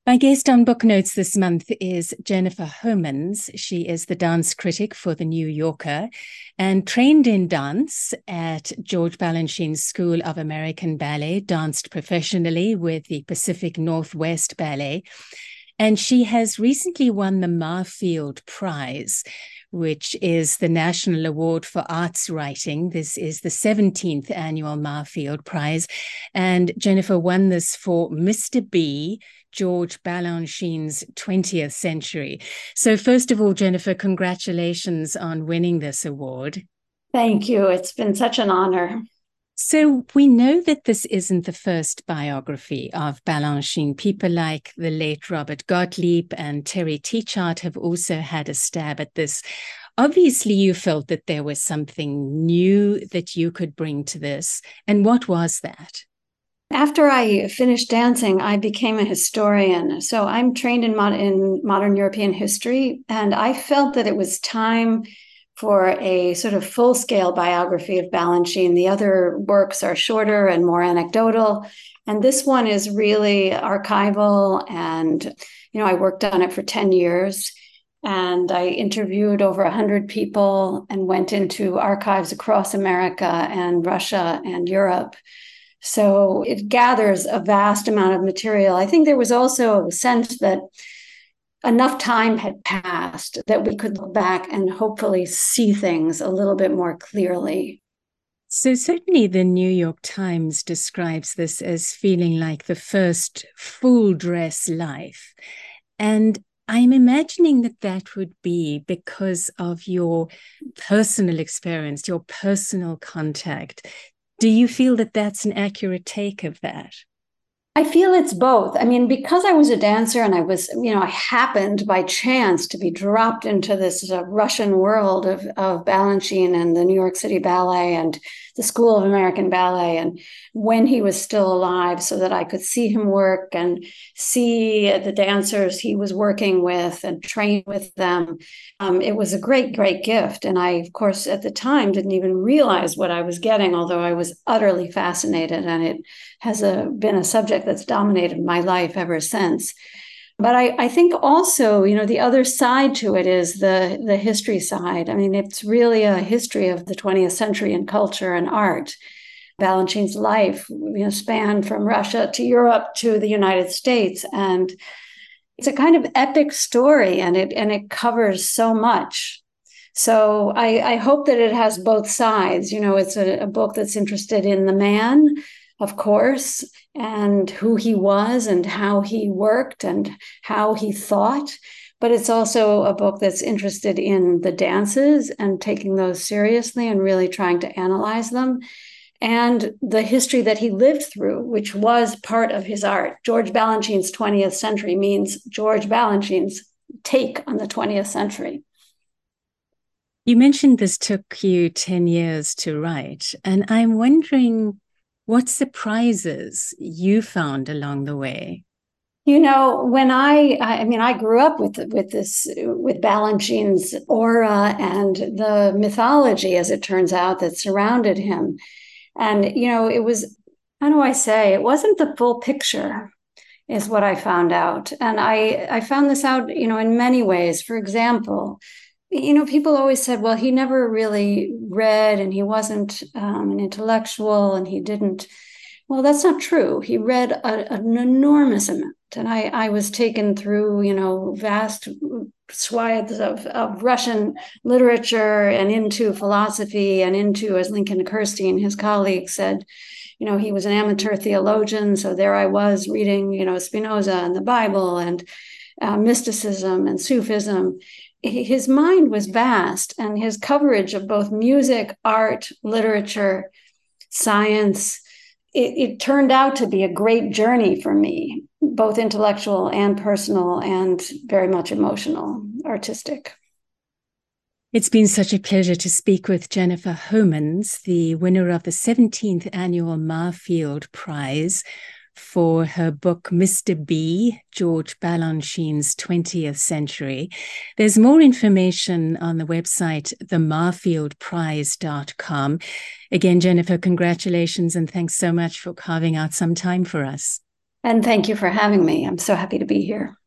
My guest on Book Notes this month is Jennifer Homans. She is the dance critic for The New Yorker and trained in dance at George Balanchine's School of American Ballet, danced professionally with the Pacific Northwest Ballet. And she has recently won the Marfield Prize, which is the National Award for Arts Writing. This is the 17th annual Marfield Prize. And Jennifer won this for Mr. B, George Balanchine's 20th Century. So first of all, Jennifer, congratulations on winning this award. Thank you. It's been such an honor. So we know that this isn't the first biography of Balanchine. People like the late Robert Gottlieb and Terry Teachart have also had a stab at this. Obviously, you felt that there was something new that you could bring to this. And what was that? After I finished dancing, I became a historian. So I'm trained in modern European history, and I felt that it was time for a sort of full-scale biography of Balanchine. The other works are shorter and more anecdotal, and this one is really archival. And I worked on it for 10 years, and I interviewed over 100 people and went into archives across America and Russia and Europe. So it gathers a vast amount of material. I think there was also a sense that enough time had passed that we could look back and hopefully see things a little bit more clearly. So certainly the New York Times describes this as feeling like the first full dress life. And I'm imagining that that would be because of your personal experience, your personal contact. Do you feel that that's an accurate take of that? I feel it's both. I mean, because I was a dancer and I happened by chance to be dropped into this Russian world of Balanchine and the New York City Ballet and the School of American Ballet, and when he was still alive, so that I could see him work and see the dancers he was working with and train with them. It was a great, great gift. And I, of course, at the time didn't even realize what I was getting, although I was utterly fascinated, and it has been a subject that's dominated my life ever since. But I think also, the other side to it is the history side. I mean, it's really a history of the 20th century in culture and art. Balanchine's life, spanned from Russia to Europe to the United States, and it's a kind of epic story, and it covers so much. So I hope that it has both sides. It's a book that's interested in the man, of course, and who he was and how he worked and how he thought. But it's also a book that's interested in the dances and taking those seriously and really trying to analyze them, and the history that he lived through, which was part of his art. George Balanchine's 20th century means George Balanchine's take on the 20th century. You mentioned this took you 10 years to write, and I'm wondering what surprises you found along the way. When I grew up with Balanchine's aura and the mythology, as it turns out, that surrounded him. And, it was, how do I say, it wasn't the full picture, is what I found out. And I found this out, in many ways. For example, people always said, well, he never really read and he wasn't an intellectual and he didn't. Well, that's not true. He read an enormous amount. And I was taken through, vast swaths of Russian literature and into philosophy and into, as Lincoln Kirstein, his colleague, said, he was an amateur theologian. So there I was reading, Spinoza and the Bible and mysticism and Sufism. His mind was vast, and his coverage of both music, art, literature, science, it turned out to be a great journey for me, both intellectual and personal and very much emotional, artistic. It's been such a pleasure to speak with Jennifer Homans, the winner of the 17th annual Marfield Prize for her book, Mr. B, George Balanchine's 20th Century. There's more information on the website, themarfieldprize.com. Again, Jennifer, congratulations and thanks so much for carving out some time for us. And thank you for having me. I'm so happy to be here.